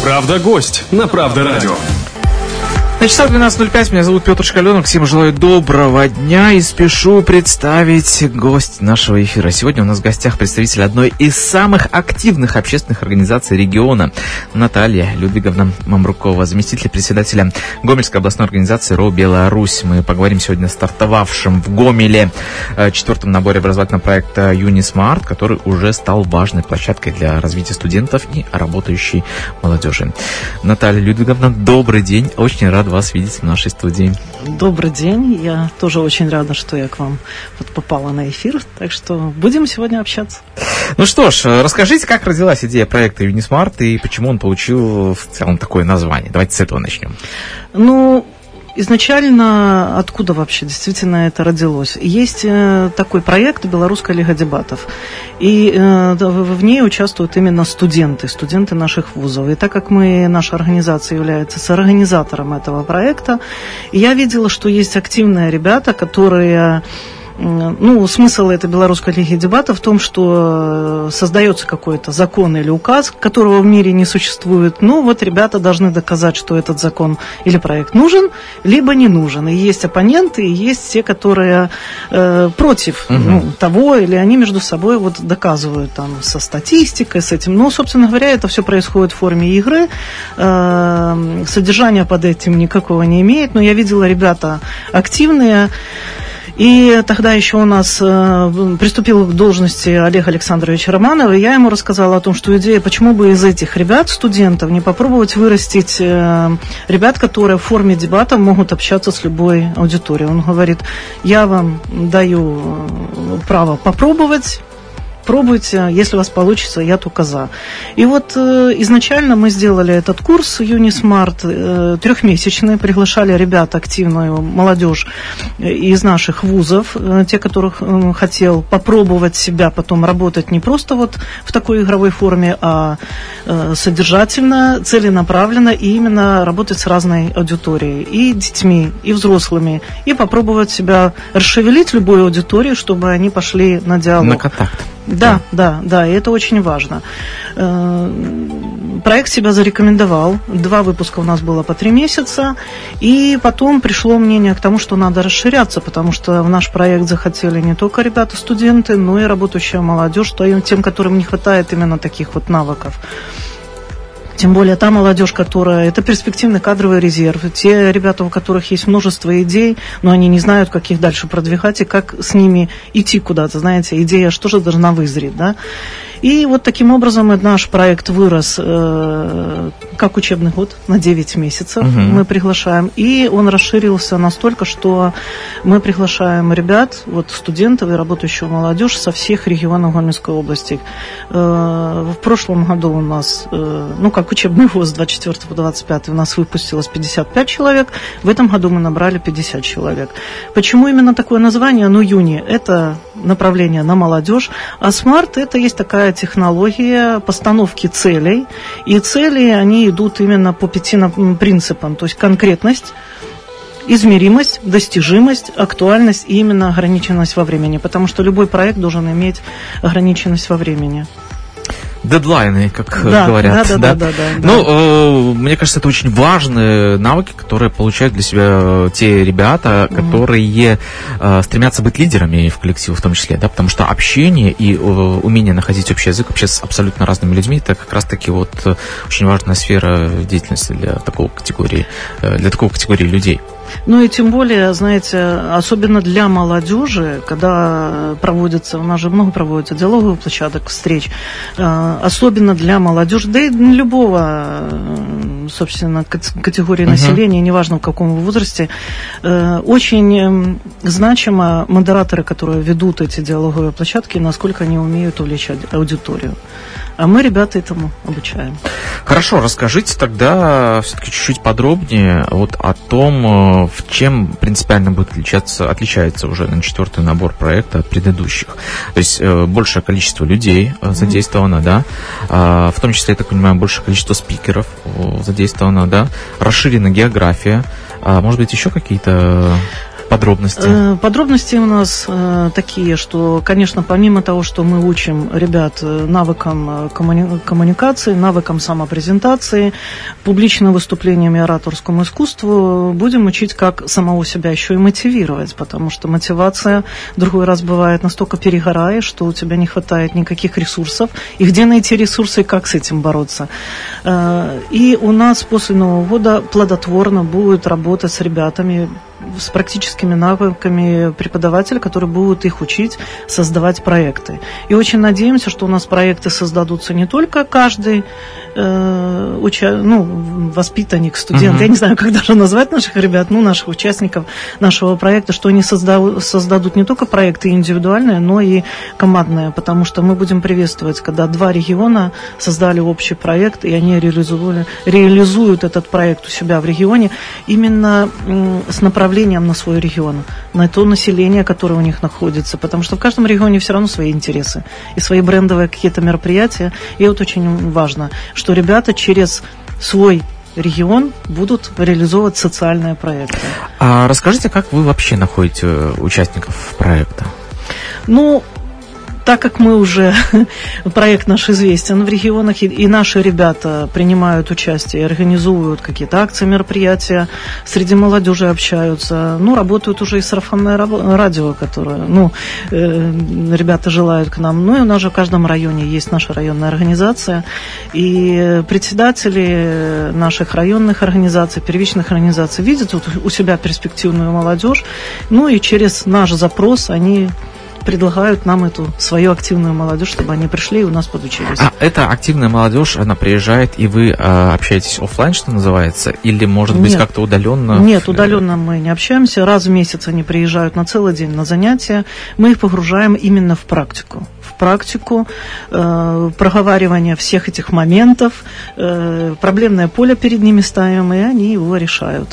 Правда-гость на Правда-радио. На часах 12:05, меня зовут Петр Шкаленок, всем желаю доброго дня и спешу представить гость нашего эфира. Сегодня у нас в гостях представитель одной из самых активных общественных организаций региона, Наталья Людвиговна Мамрукова, заместитель председателя Гомельской областной организации РО «Беларусь». Мы поговорим сегодня о стартовавшем в Гомеле четвертом наборе образовательного проекта «Юнисмарт», который уже стал важной площадкой для развития студентов и работающей молодежи. Наталья Людвиговна, добрый день, очень рад вас видеть в нашей студии. Добрый день. Я тоже очень рада, что я к вам попала на эфир. Так что будем сегодня общаться. Ну что ж, расскажите, как родилась идея проекта «Юнисмарт» и почему он получил в целом такое название. Давайте с этого начнем. Изначально откуда вообще действительно это родилось? Есть такой проект «Белорусская лига дебатов», и в ней участвуют именно студенты наших вузов. И так как наша организация является соорганизатором этого проекта, я видела, что есть активные ребята, которые... смысл этой Белорусской лиги дебатов в том, что создается какой-то закон или указ, которого в мире не существует. Ребята должны доказать, что этот закон или проект нужен, либо не нужен. И есть оппоненты, и есть те, которые против того, или они между собой доказывают со статистикой, с этим. Собственно говоря, это все происходит в форме игры. Содержания под этим никакого не имеет. Но я видела, ребята активные. И тогда еще у нас приступил к должности Олег Александрович Романов, и я ему рассказала о том, что идея, почему бы из этих ребят, студентов, не попробовать вырастить ребят, которые в форме дебатов могут общаться с любой аудиторией. Он говорит, я вам даю право попробовать, пробуйте, если у вас получится, я только за. И изначально мы сделали этот курс «Юнисмарт» трехмесячный, приглашали ребят, активную молодежь из наших вузов, те, которых хотел попробовать себя, потом работать не просто в такой игровой форме, а содержательно, целенаправленно, и именно работать с разной аудиторией, и детьми, и взрослыми, и попробовать себя расшевелить любую аудиторию, чтобы они пошли на диалог. На контакт. Да, и это очень важно. Проект себя зарекомендовал. 2 выпуска у нас было по 3 месяца. И потом пришло мнение к тому, что надо расширяться, потому что в наш проект захотели не только ребята-студенты, но и работающая молодежь, тем, которым не хватает именно таких навыков. Тем более та молодежь, которая... Это перспективный кадровый резерв. Те ребята, у которых есть множество идей, но они не знают, как их дальше продвигать и как с ними идти куда-то. Знаете, идея что же должна вызреть, да? И таким образом наш проект вырос как учебный год на 9 месяцев. Мы приглашаем. И он расширился настолько, что мы приглашаем ребят, студентов и работающую молодежь со всех регионов Гомельской области. В прошлом году у нас, как учебный год с 24 по 25 у нас выпустилось 55 человек. В этом году мы набрали 50 человек. Почему именно такое название? Юни – это направление на молодежь, а смарт – это есть такая технология постановки целей. И цели, они идут именно по 5 принципам. То есть конкретность, измеримость, достижимость, актуальность и именно ограниченность во времени. Потому что любой проект должен иметь ограниченность во времени. Дедлайны, как говорят. Да. Мне кажется, это очень важные навыки, которые получают для себя те ребята, которые стремятся быть лидерами в коллективе в том числе, да, потому что общение и умение находить общий язык вообще с абсолютно разными людьми, это как раз-таки очень важная сфера деятельности для такой категории людей. И тем более, знаете, особенно для молодежи, когда у нас же много проводится диалоговых площадок, встреч, особенно для молодежи, да и любого, собственно, категории населения, неважно в каком возрасте, очень значимо модераторы, которые ведут эти диалоговые площадки, насколько они умеют увлечь аудиторию. А мы ребята этому обучаем. Хорошо, расскажите тогда все-таки чуть-чуть подробнее о том, в чем принципиально будет отличается уже 4-й набор проекта от предыдущих. То есть большее количество людей задействовано, да, в том числе, я так понимаю, большее количество спикеров задействовано, да, расширена география, может быть, еще какие-то... Подробности? Подробности у нас такие, что, конечно, помимо того, что мы учим ребят навыкам коммуникации, навыкам самопрезентации, публичным выступлениям и ораторскому искусству, будем учить, как самого себя еще и мотивировать, потому что мотивация другой раз бывает настолько перегораешь, что у тебя не хватает никаких ресурсов, и где найти ресурсы, и как с этим бороться. И у нас после Нового года плодотворно будет работать с ребятами, с практическими навыками преподавателя, которые будут их учить создавать проекты. И очень надеемся, что у нас проекты создадутся не только каждый воспитанник, студент, я не знаю, как даже назвать наших ребят, наших участников нашего проекта, что они создадут не только проекты индивидуальные, но и командные, потому что мы будем приветствовать, когда 2 региона создали общий проект, и они реализуют этот проект у себя в регионе именно с направлением на свой регион, на то население, которое у них находится, потому что в каждом регионе все равно свои интересы и свои брендовые какие-то мероприятия, и вот очень важно, что ребята через свой регион будут реализовывать социальные проекты. А расскажите, как вы вообще находите участников проекта? Так как мы уже, проект наш известен в регионах, и наши ребята принимают участие, организуют какие-то акции, мероприятия, среди молодежи общаются, работают уже и сарафанное радио, которое, ребята желают к нам. И у нас же в каждом районе есть наша районная организация, и председатели наших районных организаций, первичных организаций видят у себя перспективную молодежь, и через наш запрос они предлагают нам эту свою активную молодежь, чтобы они пришли и у нас подучились. А эта активная молодежь, она приезжает, и вы общаетесь офлайн, что называется, или, может быть, как-то удаленно? Нет, удаленно мы не общаемся. Раз в месяц они приезжают на целый день на занятия. Мы их погружаем именно в практику. Проговаривание всех этих моментов, проблемное поле перед ними ставим, и они его решают.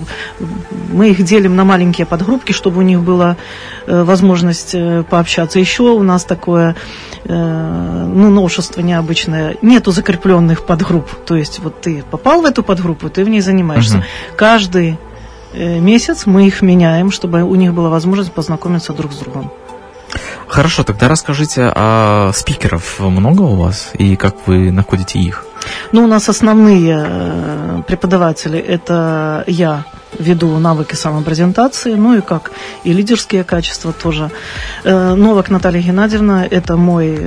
Мы их делим на маленькие подгруппки, чтобы у них была возможность пообщаться. Еще у нас такое новшество необычное. Нету закрепленных подгрупп. То есть ты попал в эту подгруппу, ты в ней занимаешься. Каждый месяц мы их меняем, чтобы у них была возможность познакомиться друг с другом. Хорошо, тогда расскажите, а спикеров много у вас и как вы находите их? У нас основные преподаватели – это я веду навыки самопрезентации, и лидерские качества тоже. Новак Наталья Геннадьевна – это мой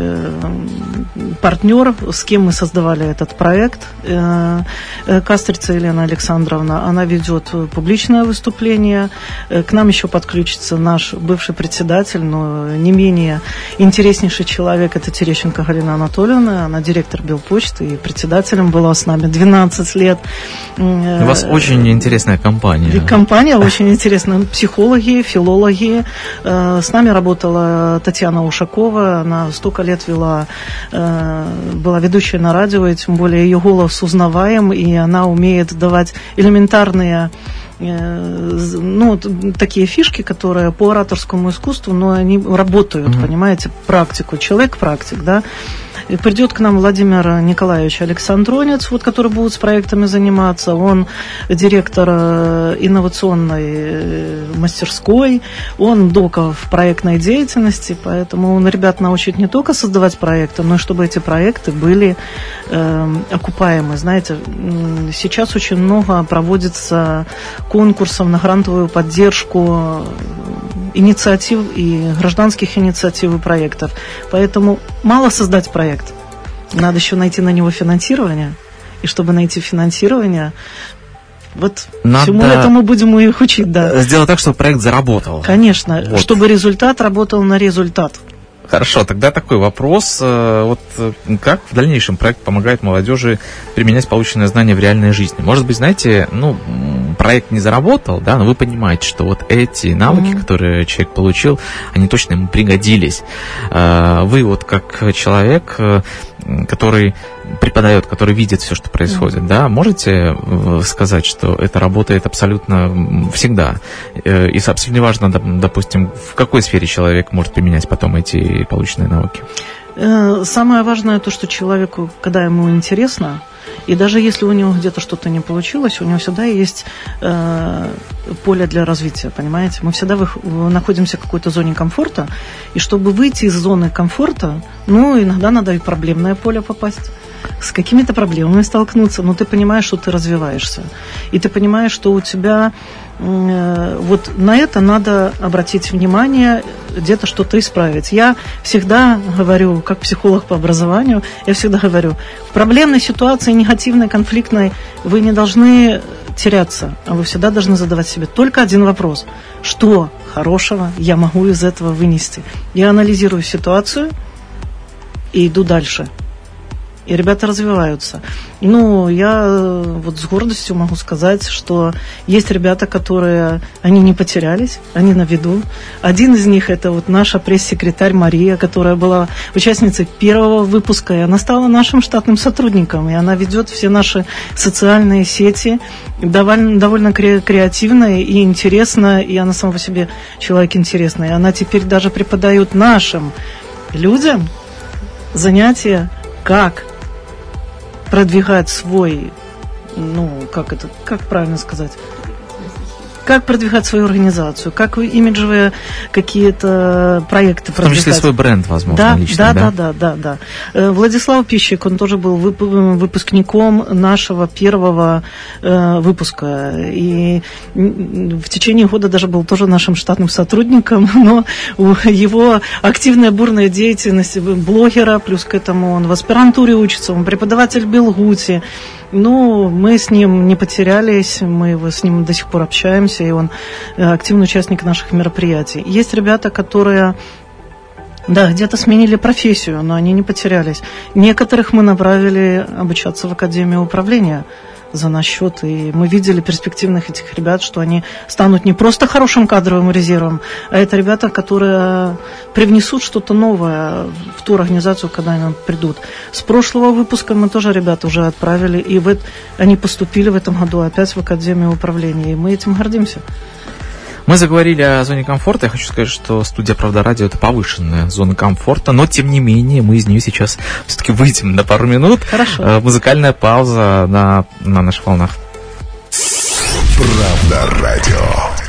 партнер, с кем мы создавали этот проект. Кастрица Елена Александровна, она ведет публичное выступление. К нам еще подключится наш бывший председатель, но не менее интереснейший человек – это Терещенко Галина Анатольевна. Она директор Белпочты и председателем была с нами 12 лет. У вас очень интересная компания. Компания очень интересная. Психологи, филологи. С нами работала Татьяна Ушакова. Она столько лет была ведущей на радио, и тем более ее голос узнаваем, и она умеет давать элементарные такие фишки, которые по ораторскому искусству, но они работают, понимаете, практику. Человек-практик, да. И придет к нам Владимир Николаевич Александронец, который будет с проектами заниматься. Он директор инновационной мастерской, он дока в проектной деятельности, поэтому он ребят научит не только создавать проекты, но и чтобы эти проекты были окупаемы. Знаете, сейчас очень много проводится конкурсов на грантовую поддержку инициатив и гражданских инициатив и проектов. Поэтому мало создать проект. Надо еще найти на него финансирование. И чтобы найти финансирование, всему этому будем их учить, да. Сделать так, чтобы проект заработал. Конечно, чтобы результат работал на результат. Хорошо, тогда такой вопрос. Как в дальнейшем проект помогает молодежи применять полученные знания в реальной жизни? Может быть, знаете, проект не заработал, да, но вы понимаете, что эти навыки, которые человек получил, они точно ему пригодились. Вы как человек, который преподает, который видит все, что происходит, да, можете сказать, что это работает абсолютно всегда? И совсем не важно, допустим, в какой сфере человек может применять потом эти полученные навыки? Самое важное то, что человеку, когда ему интересно, И даже если у него где-то что-то не получилось, у него всегда есть поле для развития, понимаете? Мы всегда находимся в какой-то зоне комфорта, и чтобы выйти из зоны комфорта, иногда надо и в проблемное поле попасть, с какими-то проблемами столкнуться, но ты понимаешь, что ты развиваешься. И ты понимаешь, что у тебя вот на это надо обратить внимание, где-то что-то исправить. Я всегда говорю, как психолог по образованию, я всегда говорю, в проблемной ситуации, негативной, конфликтной, вы не должны теряться, а вы всегда должны задавать себе только один вопрос. Что хорошего я могу из этого вынести? Я анализирую ситуацию и иду дальше. И ребята развиваются. Я вот с гордостью могу сказать, что есть ребята, которые, они не потерялись, они на виду. Один из них, это вот наша пресс-секретарь Мария, которая была участницей первого выпуска, и она стала нашим штатным сотрудником, и она ведет все наши социальные сети, довольно креативная и интересная, и она сама по себе человек интересный. Она теперь даже преподает нашим людям занятия, как продвигать свой, как правильно сказать, как продвигать свою организацию, как имиджевые какие-то проекты продвигать. В том числе свой бренд, возможно, личный, да. Владислав Пищик, он тоже был выпускником нашего первого выпуска. И в течение года даже был тоже нашим штатным сотрудником, но его активная, бурная деятельность блогера, плюс к этому он в аспирантуре учится, он преподаватель в Белгуте. Мы с ним не потерялись, мы с ним до сих пор общаемся, и он активный участник наших мероприятий. Есть ребята, которые, где-то сменили профессию, но они не потерялись. Некоторых мы направили обучаться в Академию управления за наш счет, и мы видели перспективных этих ребят, что они станут не просто хорошим кадровым резервом, а это ребята, которые привнесут что-то новое в ту организацию, когда они придут. С прошлого выпуска мы тоже ребят уже отправили, и они поступили в этом году опять в Академию управления, и мы этим гордимся. Мы заговорили о зоне комфорта. Я хочу сказать, что студия «Правда Радио» — это повышенная зона комфорта, но, тем не менее, мы из нее сейчас все-таки выйдем на пару минут. Хорошо. Музыкальная пауза на наших волнах. «Правда Радио».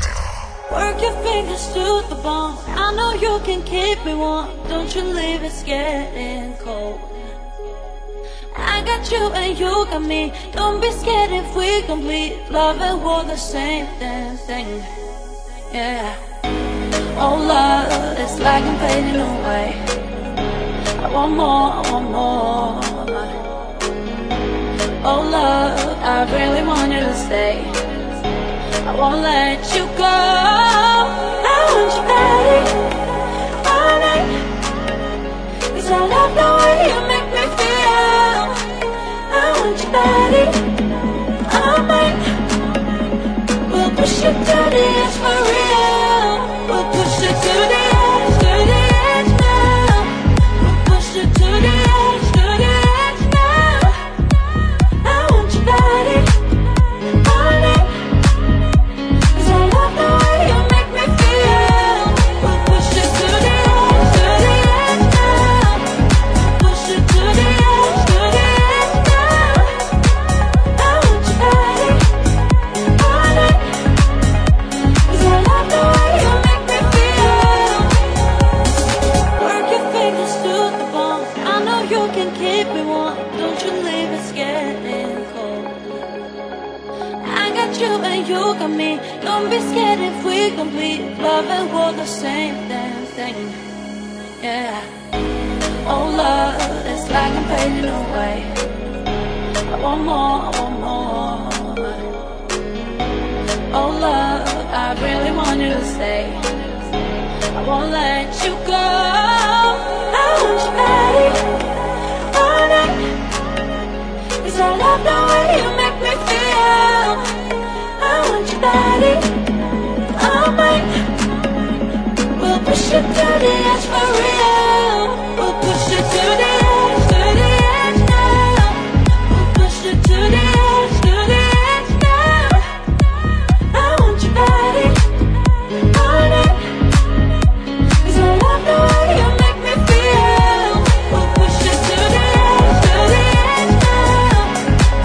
I got you and you got me. Don't be scared if we complete love and war the same damn thing. Yeah. Oh love, it's like I'm fading away. I want more, I want more. Oh love, I really want you to stay. I won't let you go. I want you back all night. 'Cause I love the way you make me feel. I want you body, all mine. We'll push it to the edge for real. We'll push it to the edge now. We'll push it to the edge now. I want your body, all night. 'Cause I love the way you make me feel. We'll push it to the edge now. Push it to the edge now. I want your body, all night. 'Cause I love the way you make me feel. Work your fingers to the bone. I know you can keep me warm. Don't you leave us getting cold. I got you and you got me. Don't be scared if we complete love and war the same damn thing. Yeah. Oh love, it's like I'm fading away. I want more, I want more. Oh love, I really want you to stay. I won't let you go. I want your body all night. 'Cause I love the way you make me feel. I want your body all mine. We'll push it to the edge for real. We'll push it to the edge now. We'll push it to the edge now. I want your body all night. 'Cause I love the way you make me feel. We'll push it to the edge now.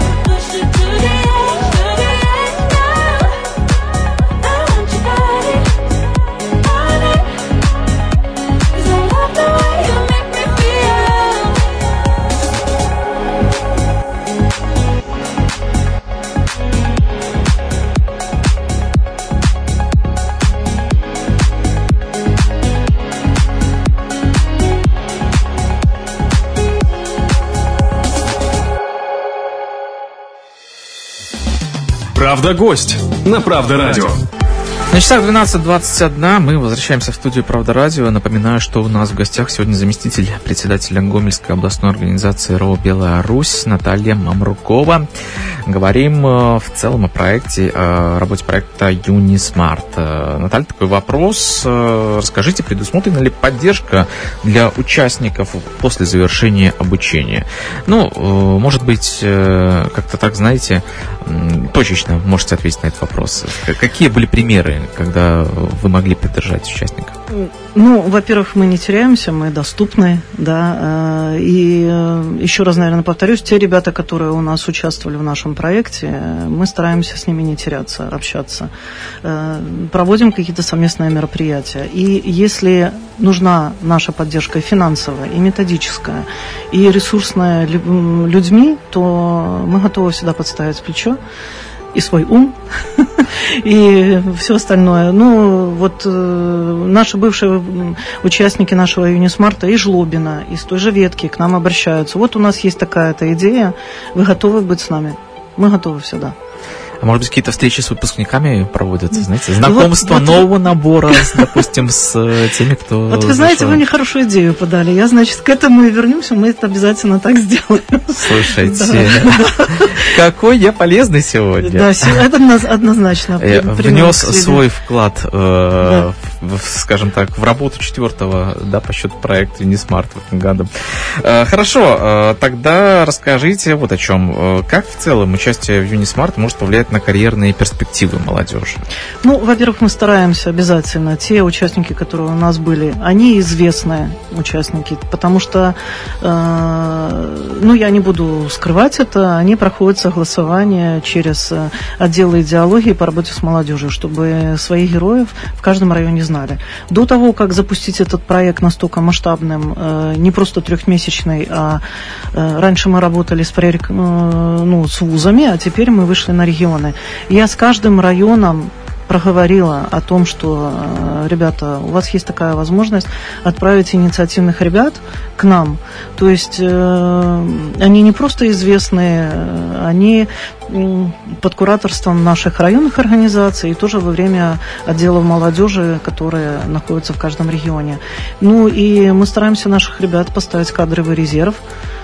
Правда-гость на Правда Радио. На часах 12:21 мы возвращаемся в студию «Правда Радио». Напоминаю, что у нас в гостях сегодня заместитель председателя Гомельской областной организации РО «Белая Русь» Наталья Мамрукова. Говорим в целом о проекте, о работе проекта Юнисмарт. Наталья, такой вопрос. Расскажите, предусмотрена ли поддержка для участников после завершения обучения? Ну, может быть, как-то так, знаете, точечно можете ответить на этот вопрос. Какие были примеры, когда вы могли поддержать участников? Ну, во-первых, мы не теряемся, мы доступны, да, и еще раз, наверное, повторюсь, те ребята, которые у нас участвовали в нашем проекте, мы стараемся с ними не теряться, общаться, проводим какие-то совместные мероприятия, и если нужна наша поддержка и финансовая, и методическая, и ресурсная людьми, то мы готовы всегда подставить плечо и свой ум, и все остальное. Ну, вот наши бывшие участники нашего Юнисмарта из Жлобина, из той же ветки к нам обращаются. Вот у нас есть такая-то идея, вы готовы быть с нами? Мы готовы всегда. А может быть, какие-то встречи с выпускниками проводятся, знаете, знакомство нового набора, допустим, с теми, кто... Вот вы знаете, вы мне хорошую идею подали. Я, значит, к этому и вернемся, мы это обязательно так сделаем. Слушайте, какой я полезный сегодня. Да, это однозначно. Внес свой вклад, скажем так, в работу 4-го, да, по счету проекта Юнисмарт в этом году. Хорошо, тогда расскажите вот о чем. Как в целом участие в Юнисмарт может повлиять на карьерные перспективы молодежи? Ну, во-первых, мы стараемся обязательно. Те участники, которые у нас были, они известные участники, потому что, я не буду скрывать это, они проходят согласование через отделы идеологии по работе с молодежью, чтобы своих героев в каждом районе знали. До того, как запустить этот проект настолько масштабным, не просто трехмесячный, а раньше мы работали с вузами, а теперь мы вышли на регионы. Я с каждым районом проговорила о том, что, ребята, у вас есть такая возможность отправить инициативных ребят к нам. То есть они не просто известные, они под кураторством наших районных организаций и тоже во время отделов молодежи, которые находятся в каждом регионе. Ну и мы стараемся наших ребят поставить в кадровый резерв.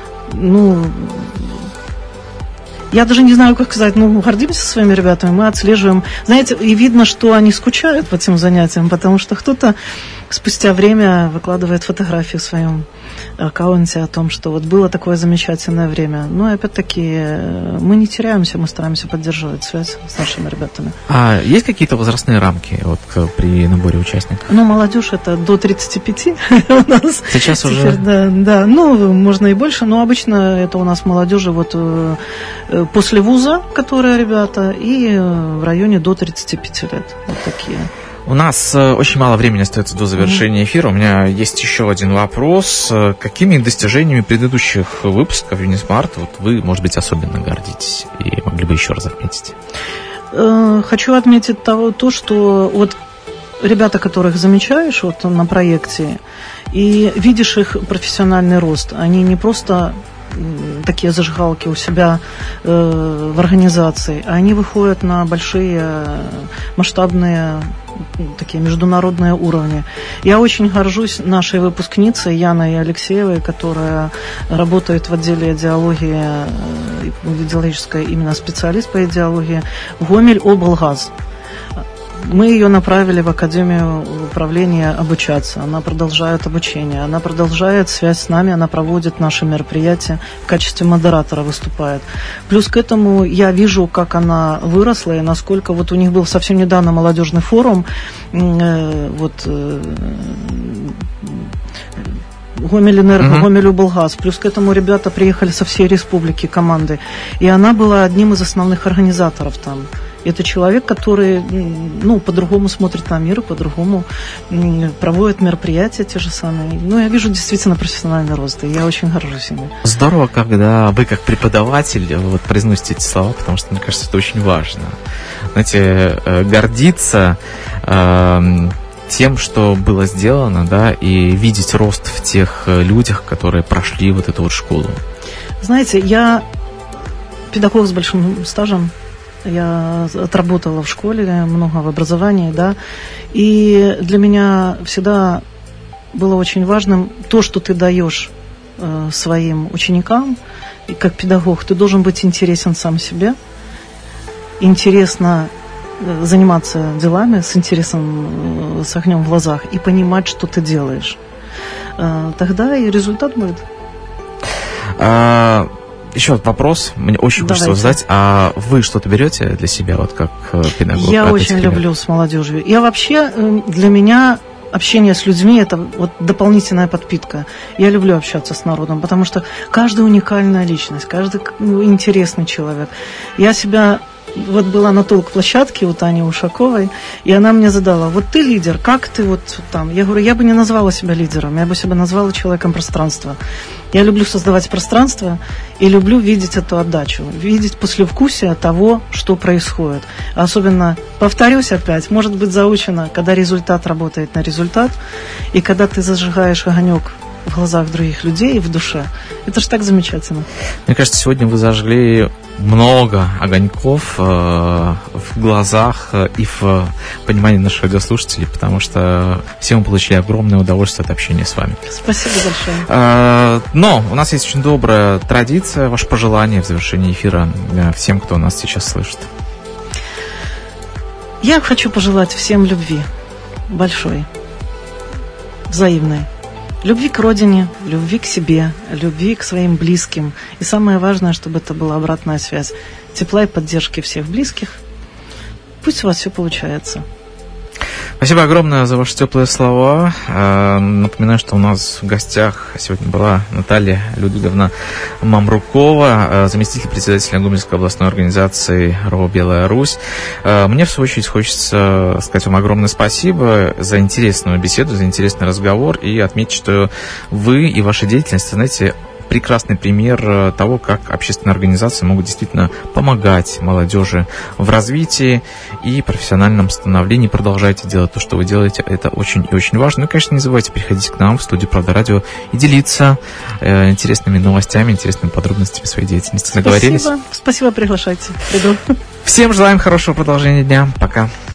Я даже не знаю, как сказать, гордимся своими ребятами, мы отслеживаем, знаете, и видно, что они скучают по этим занятиям, потому что кто-то спустя время выкладывает фотографии в своем аккаунте о том, что вот было такое замечательное время. Но опять-таки мы не теряемся, мы стараемся поддерживать связь с нашими ребятами. А есть какие-то возрастные рамки при наборе участников? Молодежь это до 35 у нас. Сейчас уже? Да, можно и больше, но обычно это у нас молодежи после вуза, которые ребята, и в районе до 35 лет. Вот такие. У нас очень мало времени остается до завершения эфира. У меня есть еще один вопрос. Какими достижениями предыдущих выпусков Юнисмарт вы, может быть, особенно гордитесь и могли бы еще раз отметить? Хочу отметить то, что вот ребята, которых замечаешь на проекте, и видишь их профессиональный рост, они не просто такие зажигалки у себя в организации, а они выходят на большие масштабные такие международные уровни. Я очень горжусь нашей выпускницей Яной Алексеевой, которая работает в отделе идеологии, идеологическая именно специалист по идеологии, Гомель-облгаз. Мы ее направили в Академию управления обучаться. Она продолжает обучение, она продолжает связь с нами, она проводит наши мероприятия, в качестве модератора выступает. Плюс к этому я вижу, как она выросла и насколько у них был совсем недавно молодежный форум, Гомель-Энерго, Гомель-облгаз. Плюс к этому ребята приехали со всей республики, команды. И она была одним из основных организаторов там. Это человек, который, по-другому смотрит на мир, по-другому проводит мероприятия те же самые. Я вижу действительно профессиональный рост, и я очень горжусь ими. Здорово, когда вы как преподаватель произносите эти слова, потому что, мне кажется, это очень важно. Знаете, гордиться тем, что было сделано, да, и видеть рост в тех людях, которые прошли эту школу. Знаете, я педагог с большим стажем, Я отработала в школе, много в образовании, да. И для меня всегда было очень важным то, что ты даешь своим ученикам. И как педагог ты должен быть интересен сам себе, интересно заниматься делами с интересом, с огнем в глазах и понимать, что ты делаешь. Тогда и результат будет. Еще вопрос, мне очень хочется задать. А вы что-то берете для себя, вот как педагог? Я очень люблю с молодежью. Я вообще, для меня общение с людьми – это вот дополнительная подпитка. Я люблю общаться с народом, потому что каждый уникальная личность, каждый интересный человек. Я себя... Вот была на толк-площадке у Тани Ушаковой, и она мне задала: вот ты лидер, как ты вот там? Я говорю, я бы не назвала себя лидером, я бы себя назвала человеком пространства. Я люблю создавать пространство и люблю видеть эту отдачу, видеть послевкусие того, что происходит. Особенно, повторюсь опять, может быть заучено, когда результат работает на результат, и когда ты зажигаешь огонек в глазах других людей и в душе. Это же так замечательно. Мне кажется, сегодня вы зажгли много огоньков в глазах и в понимании наших радиослушателей, потому что все мы получили огромное удовольствие от общения с вами. Спасибо большое. Но у нас есть очень добрая традиция, ваше пожелание в завершении эфира всем, кто нас сейчас слышит. Я хочу пожелать всем любви большой, взаимной. Любви к родине, любви к себе, любви к своим близким. И самое важное, чтобы это была обратная связь. Тепла и поддержки всех близких. Пусть у вас все получается. Спасибо огромное за ваши теплые слова. Напоминаю, что у нас в гостях сегодня была Наталья Людвиговна Мамрукова, заместитель председателя Гомельской областной организации РО «Белая Русь». Мне, в свою очередь, хочется сказать вам огромное спасибо за интересную беседу, за интересный разговор и отметить, что вы и ваша деятельность, знаете, прекрасный пример того, как общественные организации могут действительно помогать молодежи в развитии и профессиональном становлении. Продолжайте делать то, что вы делаете. Это очень и очень важно. Ну и, конечно, не забывайте приходить к нам в студию «Правда Радио» и делиться интересными новостями, интересными подробностями своей деятельности. Договорились? Спасибо, приглашайте. Приду. Всем желаем хорошего продолжения дня. Пока.